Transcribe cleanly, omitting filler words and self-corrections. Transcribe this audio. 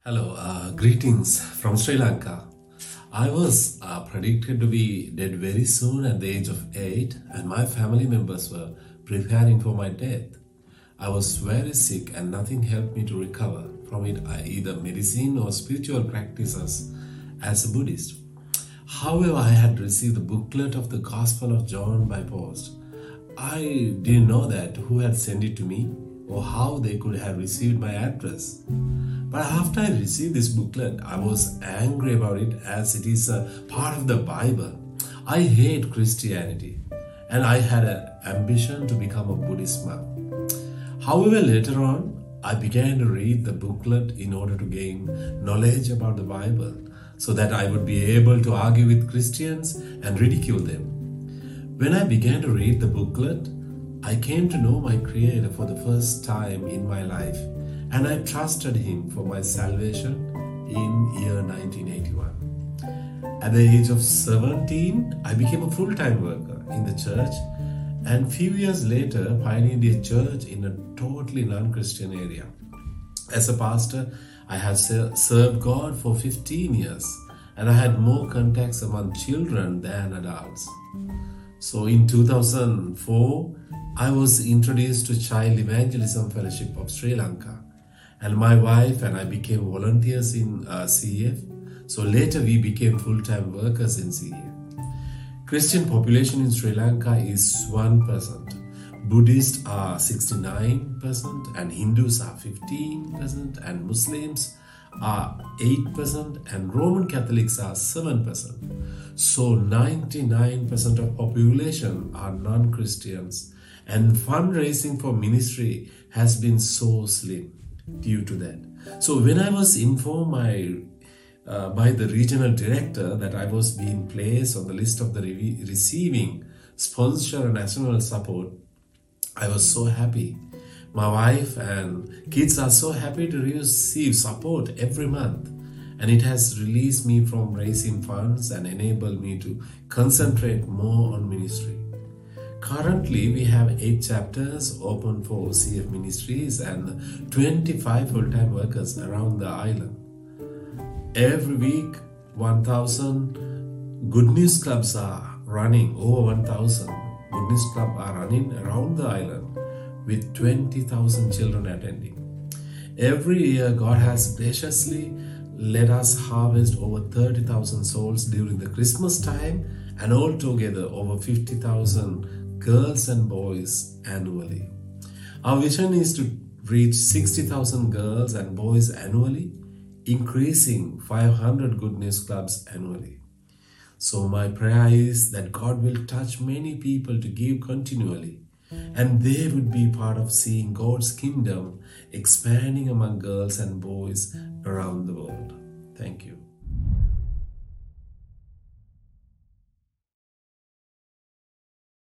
Hello, greetings from Sri Lanka. I was predicted to be dead very soon at the age of 8, and my family members were preparing for my death. I was very sick, and nothing helped me to recover from it, either medicine or spiritual practices as a Buddhist. However, I had received the booklet of the Gospel of John by post. I didn't know that who had sent it to me or how they could have received my address. But after I received this booklet, I was angry about it as it is a part of the Bible. I hate Christianity and I had an ambition to become a Buddhist monk. However, later on, I began to read the booklet in order to gain knowledge about the Bible so that I would be able to argue with Christians and ridicule them. When I began to read the booklet, I came to know my Creator for the first time in my life, and I trusted Him for my salvation in year 1981. At the age of 17, I became a full-time worker in the church, and few years later pioneered a church in a totally non-Christian area. As a pastor, I had served God for 15 years, and I had more contacts among children than adults. So in 2004, I was introduced to Child Evangelism Fellowship of Sri Lanka, and my wife and I became volunteers in CEF. So later we became full-time workers in CEF. Christian population in Sri Lanka is 1%. Buddhists are 69% and Hindus are 15% and Muslims are 8% and Roman Catholics are 7%. So 99% of population are non-Christians, and fundraising for ministry has been so slim due to that. So when I was informed by the regional director that I was being placed on the list of the receiving sponsor and national support, I was so happy. My wife and kids are so happy to receive support every month, and it has released me from raising funds and enabled me to concentrate more on ministry. Currently, we have 8 chapters open for CF ministries and 25 full-time workers around the island. Every week, 1,000 Good News Clubs are running, over 1,000 Good News Clubs are running around the island with 20,000 children attending. Every year, God has graciously let us harvest over 30,000 souls during the Christmas time, and altogether over 50,000 girls and boys annually. Our vision is to reach 60,000 girls and boys annually, increasing 500 Good News Clubs annually. So my prayer is that God will touch many people to give continually, and they would be part of seeing God's kingdom expanding among girls and boys around the world. Thank you.